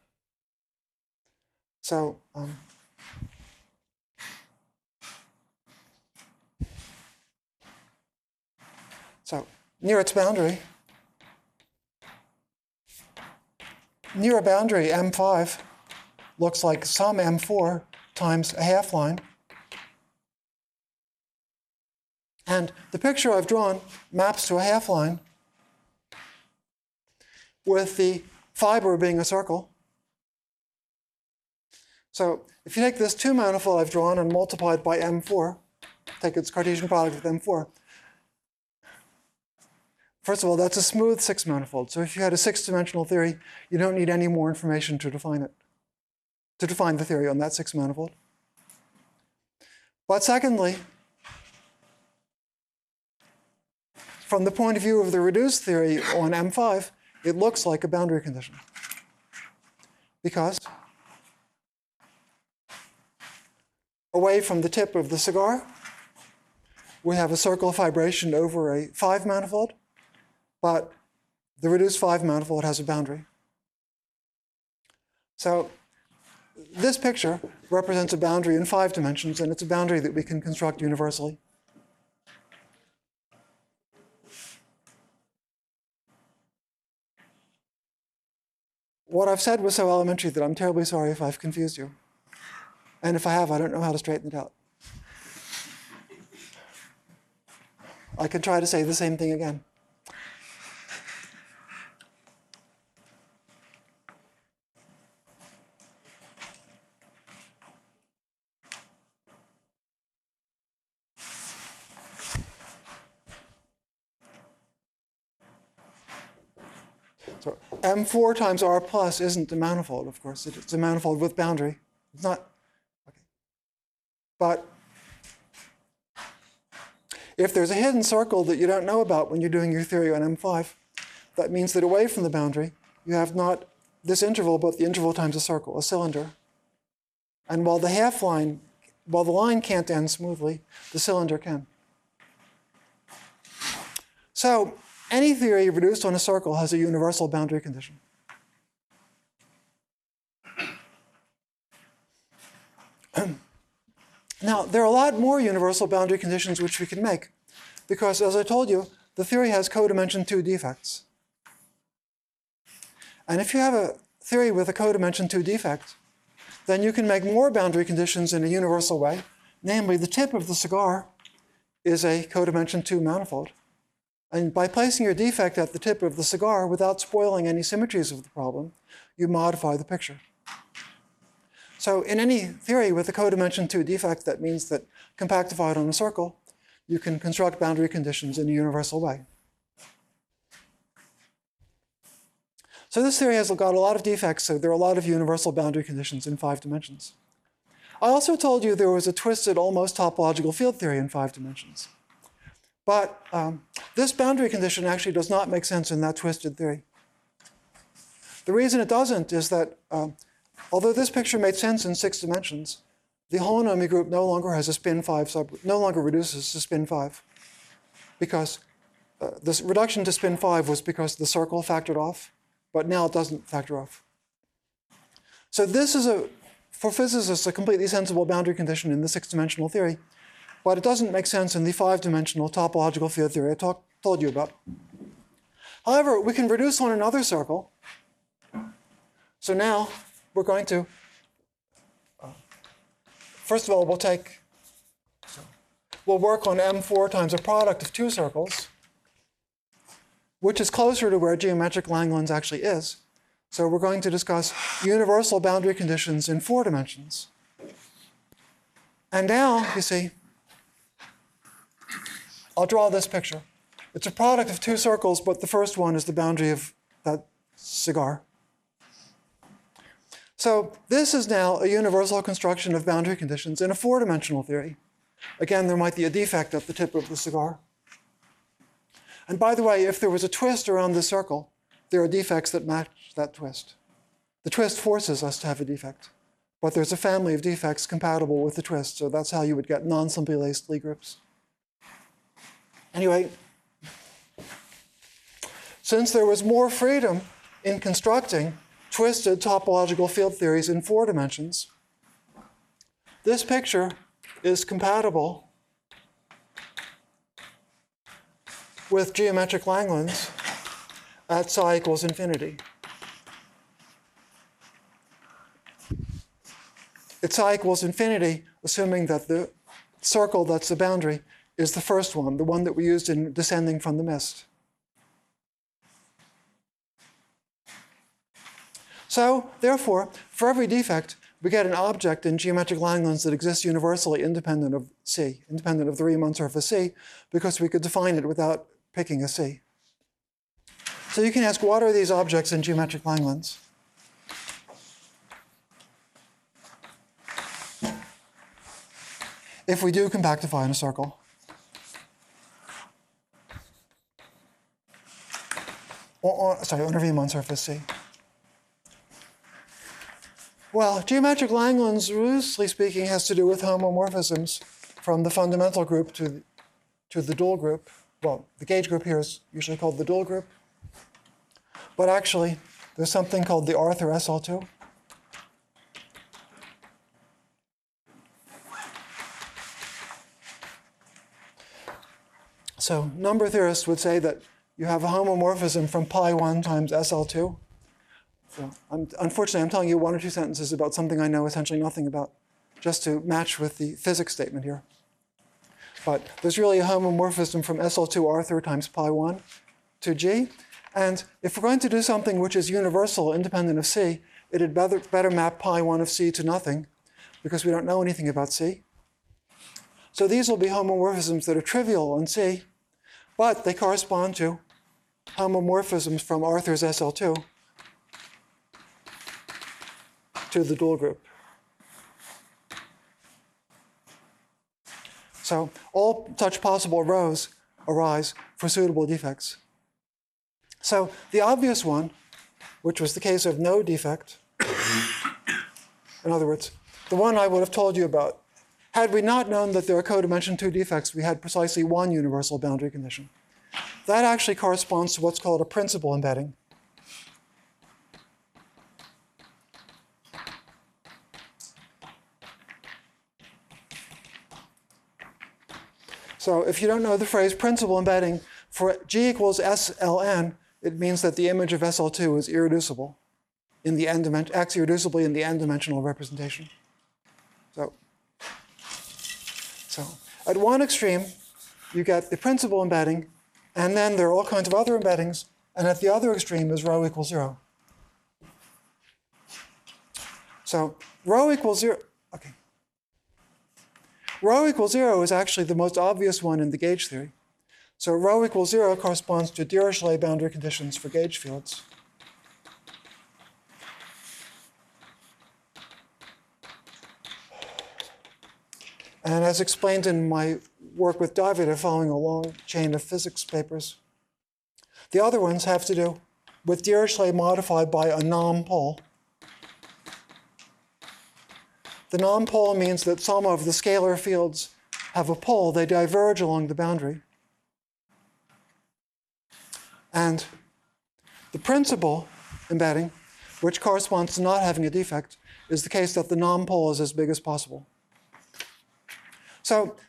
S1: So um, so near its boundary, near a boundary, M five looks like some M four times a half line. And the picture I've drawn maps to a half line with the fiber being a circle. So if you take this two manifold I've drawn and multiply it by M four, take its Cartesian product with M four, first of all, that's a smooth six manifold. So if you had a six-dimensional theory, you don't need any more information to define it, to define the theory on that six manifold. But secondly, from the point of view of the reduced theory on M five, it looks like a boundary condition. Because away from the tip of the cigar, we have a circle fibration over a five manifold, but the reduced five manifold has a boundary. So this picture represents a boundary in five dimensions, and it's a boundary that we can construct universally. What I've said was so elementary that I'm terribly sorry if I've confused you. And if I have, I don't know how to straighten it out. I could try to say the same thing again. So M four times R plus isn't a manifold, of course. It's a manifold with boundary. It's not. Okay. But if there's a hidden circle that you don't know about when you're doing your theory on M five, that means that away from the boundary, you have not this interval, but the interval times a circle, a cylinder. And while the half line, while the line can't end smoothly, the cylinder can. So any theory reduced on a circle has a universal boundary condition. Now, there are a lot more universal boundary conditions which we can make, because as I told you, the theory has codimension two defects. And if you have a theory with a codimension two defect, then you can make more boundary conditions in a universal way. Namely, the tip of the cigar is a codimension two manifold. And by placing your defect at the tip of the cigar without spoiling any symmetries of the problem, you modify the picture. So in any theory with a codimension two defect, that means that compactified on a circle, you can construct boundary conditions in a universal way. So this theory has got a lot of defects, so there are a lot of universal boundary conditions in five dimensions. I also told you there was a twisted, almost topological field theory in five dimensions. But um, this boundary condition actually does not make sense in that twisted theory. The reason it doesn't is that um, although this picture made sense in six dimensions, the holonomy group no longer has a spin five sub, no longer reduces to spin five, because uh, this reduction to spin five was because the circle factored off, but now it doesn't factor off. So this is a, for physicists, a completely sensible boundary condition in the six-dimensional theory, but it doesn't make sense in the five-dimensional topological field theory I talk, told you about. However, we can reduce on another circle. So now we're going to, uh, first of all, we'll take, so we'll work on M four times a product of two circles, which is closer to where geometric Langlands actually is. So we're going to discuss universal boundary conditions in four dimensions. And now, you see, I'll draw this picture. It's a product of two circles, but the first one is the boundary of that cigar. So this is now a universal construction of boundary conditions in a four-dimensional theory. Again, there might be a defect at the tip of the cigar. And by the way, if there was a twist around the circle, there are defects that match that twist. The twist forces us to have a defect, but there's a family of defects compatible with the twist, so that's how you would get non-simply laced Lie groups. Anyway, since there was more freedom in constructing twisted topological field theories in four dimensions, this picture is compatible with geometric Langlands at psi equals infinity. At psi equals infinity, assuming that the circle that's the boundary is the first one, the one that we used in descending from the mist. So, therefore, for every defect, we get an object in geometric Langlands that exists universally independent of C, independent of the Riemann surface C, because we could define it without picking a C. So you can ask, what are these objects in geometric Langlands? If we do compactify in a circle. Or, or, sorry, on a Riemann surface C. Well, geometric Langlands, loosely speaking, has to do with homomorphisms from the fundamental group to, to the dual group. Well, the gauge group here is usually called the dual group. But actually, there's something called the Arthur S L two. So number theorists would say that you have a homomorphism from pi one times S L two. So I'm, unfortunately, I'm telling you one or two sentences about something I know essentially nothing about, just to match with the physics statement here. But there's really a homomorphism from S L two Arthur times pi one to G. And if we're going to do something which is universal, independent of C, it'd better, better map pi one of C to nothing, because we don't know anything about C. So these will be homomorphisms that are trivial on C, but they correspond to homomorphisms from Arthur's S L two to the dual group. So all such possible rows arise for suitable defects. So the obvious one, which was the case of no defect, in other words, the one I would have told you about, had we not known that there are codimension two defects, we had precisely one universal boundary condition. That actually corresponds to what's called a principal embedding. So if you don't know the phrase principal embedding, for G equals S L N, it means that the image of S L two is irreducible, in the n dimension, acts irreducibly in the n-dimensional representation. So, so at one extreme, you get the principal embedding, and then there are all kinds of other embeddings, and at the other extreme is rho equals zero. So rho equals zero, okay. Rho equals zero is actually the most obvious one in the gauge theory. So rho equals zero corresponds to Dirichlet boundary conditions for gauge fields. And as explained in my work with David, following a long chain of physics papers, the other ones have to do with Dirichlet modified by a non-pole. The non-pole means that some of the scalar fields have a pole, they diverge along the boundary. And the principal embedding, which corresponds to not having a defect, is the case that the non-pole is as big as possible. So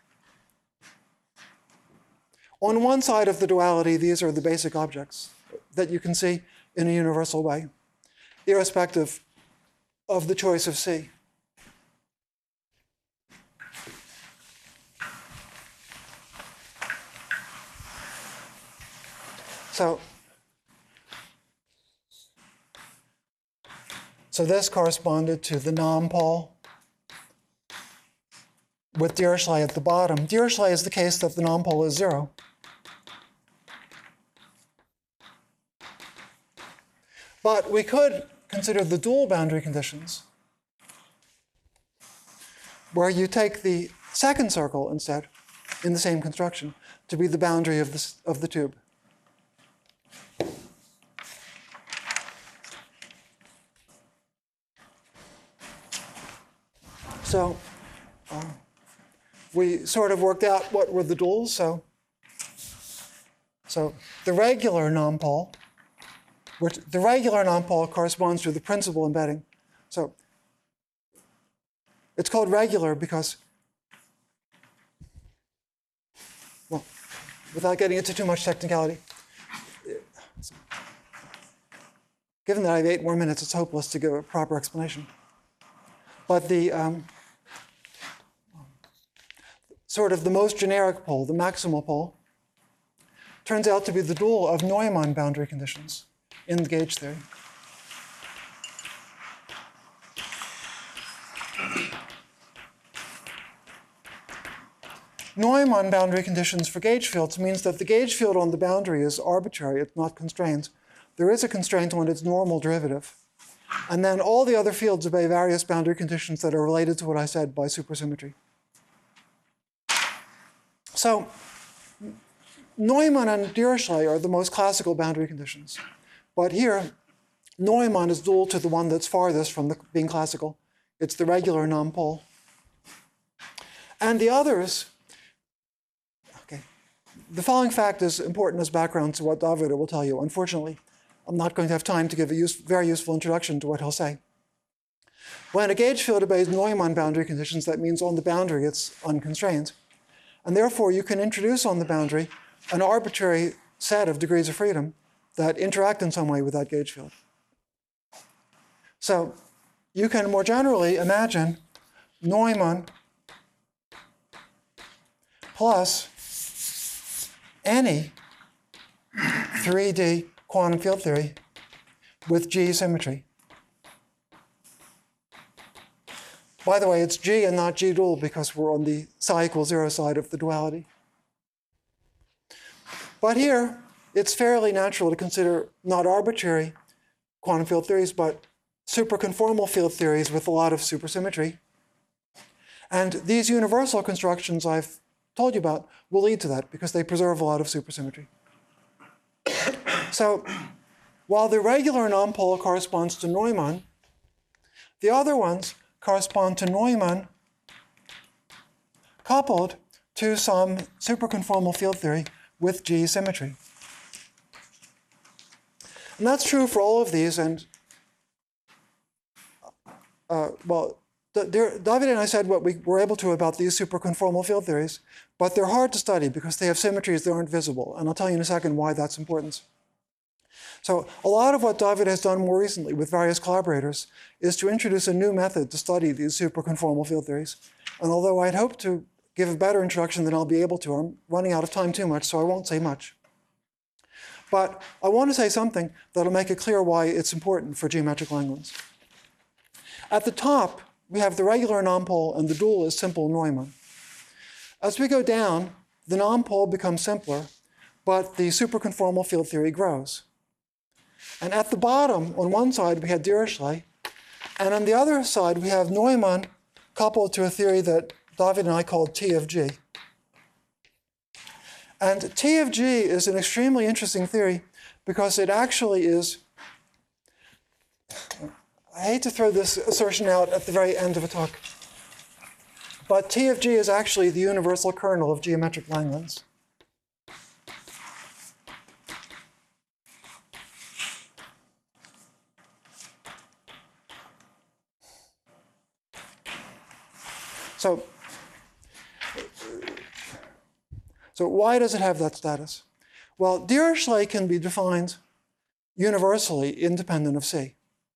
S1: on one side of the duality, these are the basic objects that you can see in a universal way, irrespective of the choice of C. So, so this corresponded to the non-pole with Dirichlet at the bottom. Dirichlet is the case that the non-pole is zero. But we could consider the dual boundary conditions, where you take the second circle instead, in the same construction, to be the boundary of the, of the tube. So uh, we sort of worked out what were the duals. So, so the regular non-pole, which the regular non-pole corresponds to the principal embedding. So it's called regular because, well, without getting into too much technicality, given that I have eight more minutes, it's hopeless to give a proper explanation. But the um, sort of the most generic pole, the maximal pole, turns out to be the dual of Neumann boundary conditions in the gauge theory. Neumann boundary conditions for gauge fields means that the gauge field on the boundary is arbitrary, it's not constrained. There is a constraint on its normal derivative. And then all the other fields obey various boundary conditions that are related to what I said by supersymmetry. So Neumann and Dirichlet are the most classical boundary conditions. But here, Neumann is dual to the one that's farthest from the, being classical. It's the regular non-pole. And the others, okay, the following fact is important as background to what David will tell you. Unfortunately, I'm not going to have time to give a use, very useful introduction to what he'll say. When a gauge field obeys Neumann boundary conditions, that means on the boundary it's unconstrained. And therefore, you can introduce on the boundary an arbitrary set of degrees of freedom that interact in some way with that gauge field. So you can more generally imagine Neumann plus any three D quantum field theory with G symmetry. By the way, it's G and not G dual because we're on the psi equals zero side of the duality. But here, it's fairly natural to consider not arbitrary quantum field theories, but superconformal field theories with a lot of supersymmetry. And these universal constructions I've told you about will lead to that because they preserve a lot of supersymmetry. So while the regular nonpole corresponds to Neumann, the other ones correspond to Neumann coupled to some superconformal field theory with G symmetry. And that's true for all of these. And uh, well, David and I said what we were able to about these superconformal field theories, but they're hard to study because they have symmetries that aren't visible. And I'll tell you in a second why that's important. So a lot of what David has done more recently with various collaborators is to introduce a new method to study these superconformal field theories. And although I'd hoped to give a better introduction than I'll be able to, I'm running out of time too much, so I won't say much. But I want to say something that'll make it clear why it's important for geometric Langlands. At the top, we have the regular nonpole, and the dual is simple Neumann. As we go down, the nonpole becomes simpler, but the superconformal field theory grows. And at the bottom, on one side, we had Dirichlet, and on the other side, we have Neumann coupled to a theory that David and I called T of G. And T of G is an extremely interesting theory because it actually is, I hate to throw this assertion out at the very end of a talk, but T of G is actually the universal kernel of geometric Langlands. So, so why does it have that status? Well, Dirichlet can be defined universally independent of C.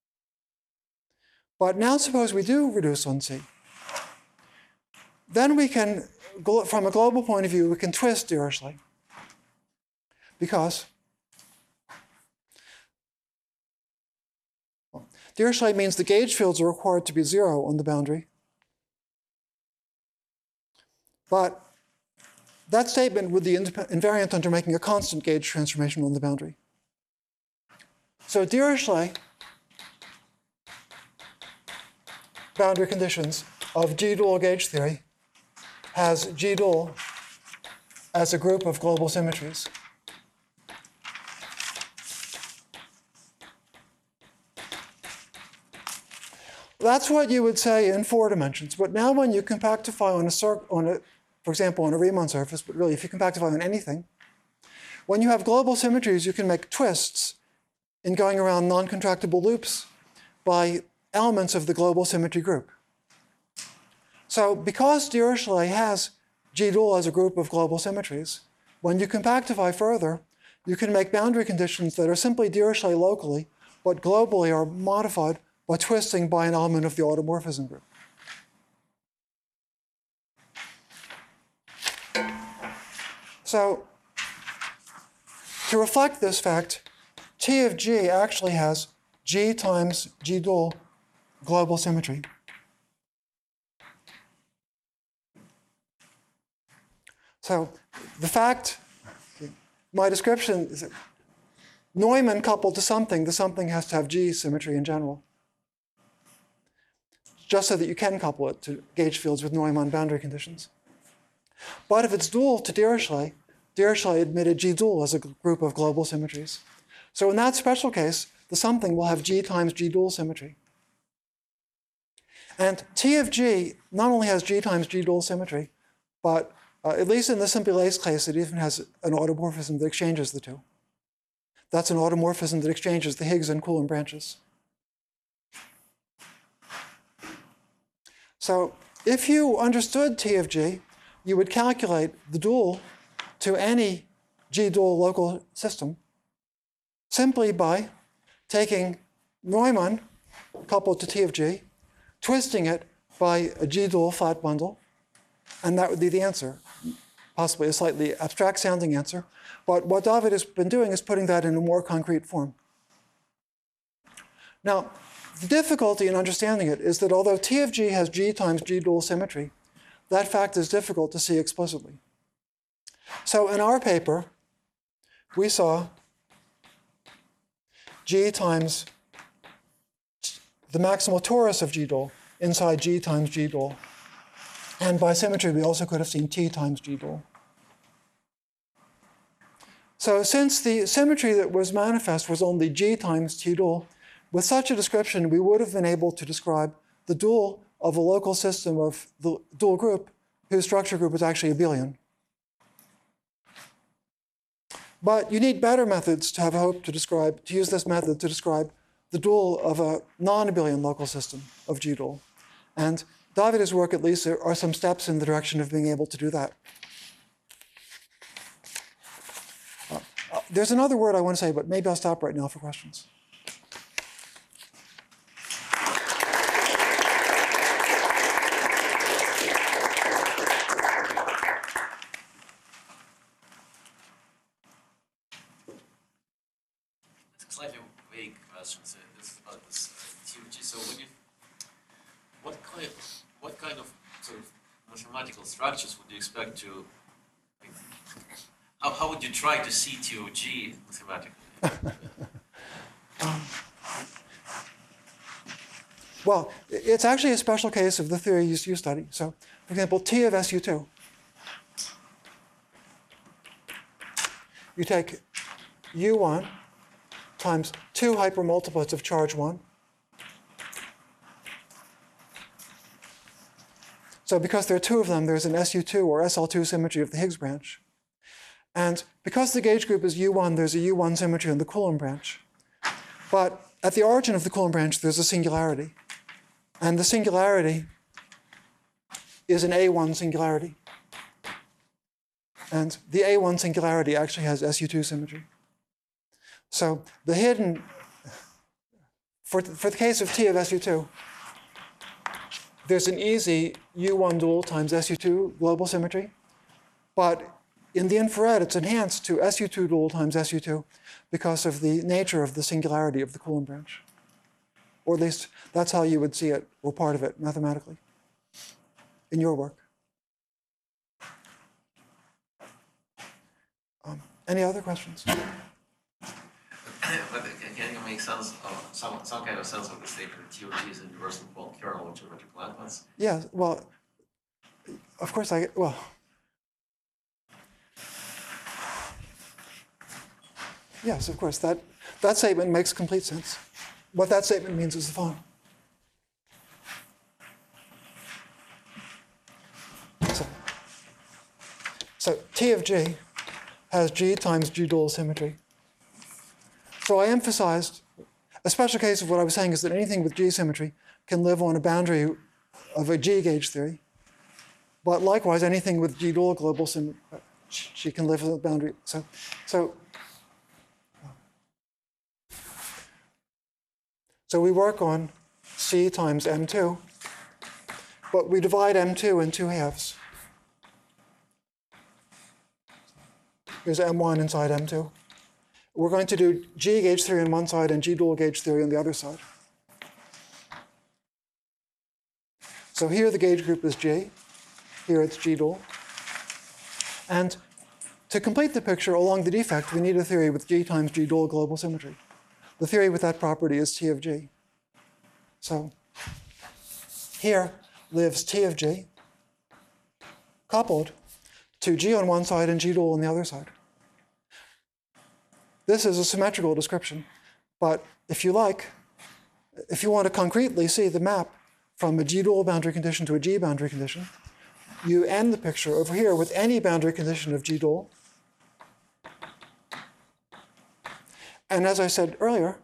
S1: But now suppose we do reduce on C. Then we can, from a global point of view, we can twist Dirichlet. Because well, Dirichlet means the gauge fields are required to be zero on the boundary. But that statement would be invariant under making a constant gauge transformation on the boundary. So Dirichlet boundary conditions of G-dual gauge theory has G-dual as a group of global symmetries. That's what you would say in four dimensions. But now when you compactify on a circle, on a, for example, on a Riemann surface, but really if you compactify on anything, when you have global symmetries, you can make twists in going around non-contractible loops by elements of the global symmetry group. So because Dirichlet has G-dual as a group of global symmetries, when you compactify further, you can make boundary conditions that are simply Dirichlet locally, but globally are modified by twisting by an element of the automorphism group. So to reflect this fact, T of G actually has G times G-dual global symmetry. So the fact, my description is that Neumann coupled to something, the something has to have G symmetry in general, just so that you can couple it to gauge fields with Neumann boundary conditions. But if it's dual to Dirichlet, Dirichlet admitted G dual as a group of global symmetries. So in that special case, the something will have G times G dual symmetry. And T of G not only has G times G dual symmetry, but uh, at least in the simple Ace case, it even has an automorphism that exchanges the two. That's an automorphism that exchanges the Higgs and Coulomb branches. So if you understood T of G, you would calculate the dual to any G dual local system simply by taking Neumann coupled to T of G, twisting it by a G dual flat bundle, and that would be the answer. Possibly a slightly abstract sounding answer, but what David has been doing is putting that in a more concrete form. Now, the difficulty in understanding it is that although T of G has G times G dual symmetry, that fact is difficult to see explicitly. So in our paper, we saw G times the maximal torus of G dual inside G times G dual. And by symmetry, we also could have seen T times G dual. So since the symmetry that was manifest was only G times T dual, with such a description, we would have been able to describe the dual of a local system of the dual group whose structure group is actually abelian. But you need better methods to have hope to describe, to use this method to describe the dual of a non-abelian local system of G dual. And David's work, at least, are some steps in the direction of being able to do that. Uh, uh, there's another word I want to say, but maybe I'll stop right now for questions.
S2: It's a slightly vague question. So this about this uh, T of G. So when you, what kind, what kind of sort of mathematical structures would you expect to? Like, how how would you try to see T of G mathematically?
S1: um, well, it's actually a special case of the theory you study. So, for example, T of S U two. You take U one times two hypermultiplets of charge one. So because there are two of them, there's an S U two or S L two symmetry of the Higgs branch. And because the gauge group is U one, there's a U one symmetry in the Coulomb branch. But at the origin of the Coulomb branch, there's a singularity. And the singularity is an A one singularity. And the A one singularity actually has S U two symmetry. So the hidden, for, for the case of T of S U two, there's an easy U one dual times S U two global symmetry. But in the infrared, it's enhanced to S U two dual times S U two because of the nature of the singularity of the Coulomb branch. Or at least that's how you would see it, or part of it, mathematically, in your work. Um, any other questions?
S2: But can you make sense of some some kind of sense of the statement that T of G is a universal kernel of geometrical elements?
S1: Yeah, well, of course I, well, yes, of course, that, that statement makes complete sense. What that statement means is the following. So, so T of G has G times G dual symmetry. So I emphasized, a special case of what I was saying is that anything with G symmetry can live on a boundary of a G gauge theory. But likewise, anything with G dual global symmetry, she can live on a boundary. So, so, so we work on C times M two, but we divide M two in two halves. Here's M one inside M two. We're going to do G gauge theory on one side and G dual gauge theory on the other side. So here the gauge group is G. Here it's G dual. And to complete the picture along the defect, we need a theory with G times G dual global symmetry. The theory with that property is T of G. So here lives T of G coupled to G on one side and G dual on the other side. This is a symmetrical description, but if you like, if you want to concretely see the map from a G dual boundary condition to a G boundary condition, you end the picture over here with any boundary condition of G dual. And as I said earlier,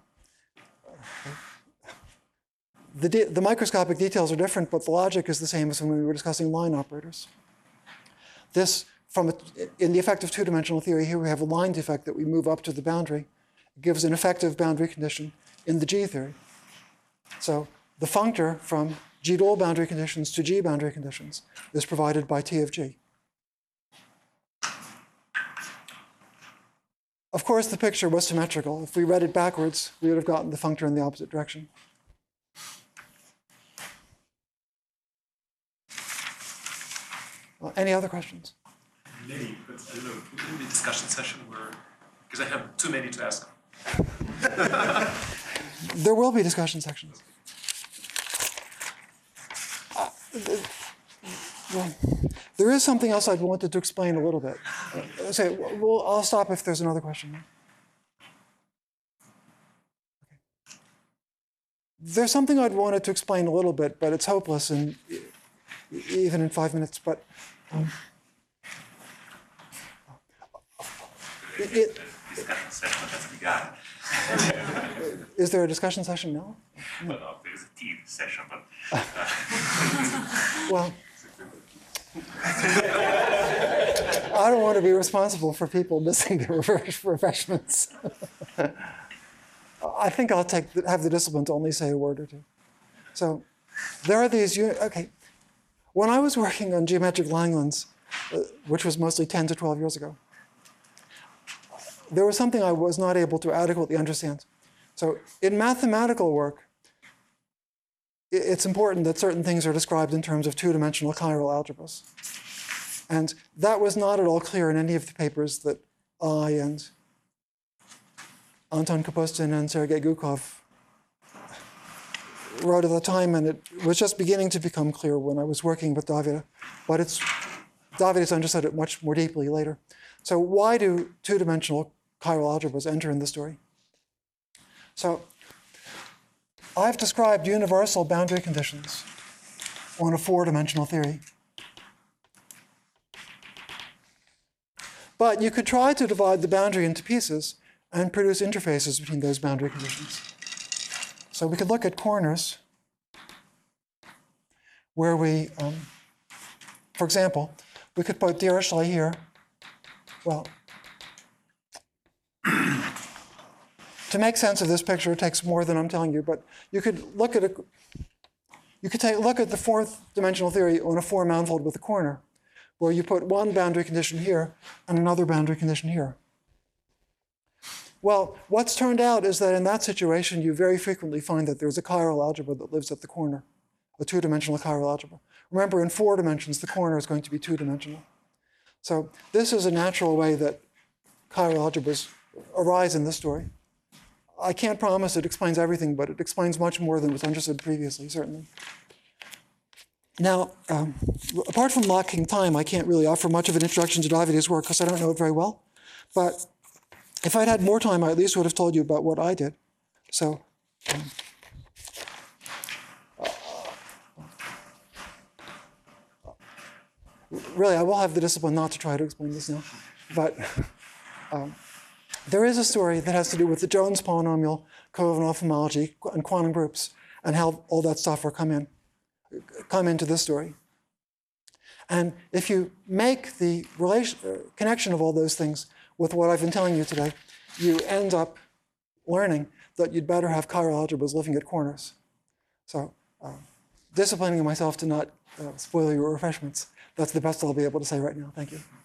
S1: the, de the microscopic details are different, but the logic is the same as when we were discussing line operators. This, from a, in the effective two-dimensional theory, here we have a line defect that we move up to the boundary. It gives an effective boundary condition in the G theory. So the functor from G dual boundary conditions to G boundary conditions is provided by T of G. Of course, the picture was symmetrical. If we read it backwards, we would have gotten the functor in the opposite direction. Uh, any other questions?
S3: Many, but I don't know, in the discussion session where, because I have too many to ask.
S1: There will be discussion sections. Uh, well, there is something else I wanted to explain a little bit. Uh, say, well, I'll stop if there's another question. Okay. There's something I'd wanted to explain a little bit, but it's hopeless, and even in five minutes. But um, it, it,
S3: Discussion session has begun.
S1: Is there a discussion session now?
S3: Well, no, there's a tea session, but. Uh,
S1: Well, I don't want to be responsible for people missing their refreshments. I think I'll take the, have the discipline to only say a word or two. So there are these, okay. When I was working on geometric Langlands, uh, which was mostly ten to twelve years ago, there was something I was not able to adequately understand. So in mathematical work, it's important that certain things are described in terms of two-dimensional chiral algebras. And that was not at all clear in any of the papers that I and Anton Kapustin and Sergei Gukov wrote at the time, and it was just beginning to become clear when I was working with Davide. But it's, Davide's understood it much more deeply later. So why do two-dimensional chiral algebras enter in the story? So I've described universal boundary conditions on a four-dimensional theory. But you could try to divide the boundary into pieces and produce interfaces between those boundary conditions. So we could look at corners where we, um, for example, we could put Dirichlet here. Well, to make sense of this picture, it takes more than I'm telling you, but you could look at a, you could take look at the fourth dimensional theory on a four manifold with a corner, where you put one boundary condition here and another boundary condition here. Well, what's turned out is that in that situation, you very frequently find that there's a chiral algebra that lives at the corner, a two-dimensional chiral algebra. Remember, in four dimensions, the corner is going to be two-dimensional. So this is a natural way that chiral algebras arise in this story. I can't promise it explains everything, but it explains much more than was understood previously, certainly. Now, um, apart from lacking time, I can't really offer much of an introduction to Davide's work because I don't know it very well. But if I'd had more time, I at least would have told you about what I did. So, um, really, I will have the discipline not to try to explain this now. But um, there is a story that has to do with the Jones polynomial, covenant homology, and quantum groups, and how all that stuff will come in, come into this story. And if you make the relation, uh, connection of all those things with what I've been telling you today, you end up learning that you'd better have chiral algebras living at corners. So, uh, disciplining myself to not uh, spoil your refreshments. That's the best I'll be able to say right now. Thank you.